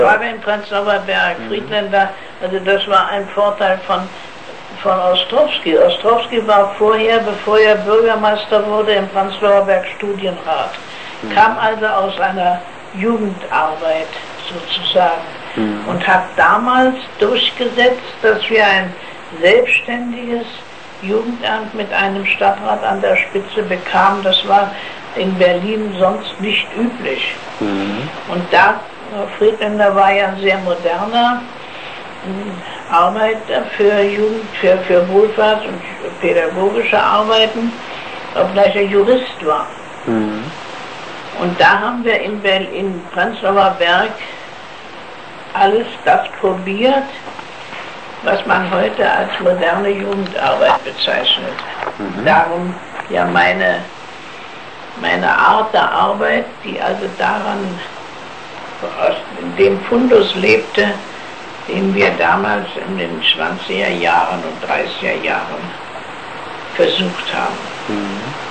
War wir im Prenzlauer Berg, Friedländer, also das war ein Vorteil von Ostrowski. Ostrowski war vorher, bevor er Bürgermeister wurde, im Prenzlauer Berg Studienrat. Kam also aus einer Jugendarbeit sozusagen und hat damals durchgesetzt, dass wir ein selbstständiges Jugendamt mit einem Stadtrat an der Spitze bekamen. Das war in Berlin sonst nicht üblich. Und da, Friedländer war ja ein sehr moderner Arbeiter für Jugend, für Wohlfahrts- und pädagogische Arbeiten, obgleich er Jurist war. Und da haben wir in Prenzlauer Berg alles das probiert, was man heute als moderne Jugendarbeit bezeichnet. Darum ja meine Art der Arbeit, die also daran, aus dem Fundus lebte, den wir damals in den 20er Jahren und 30er Jahren versucht haben.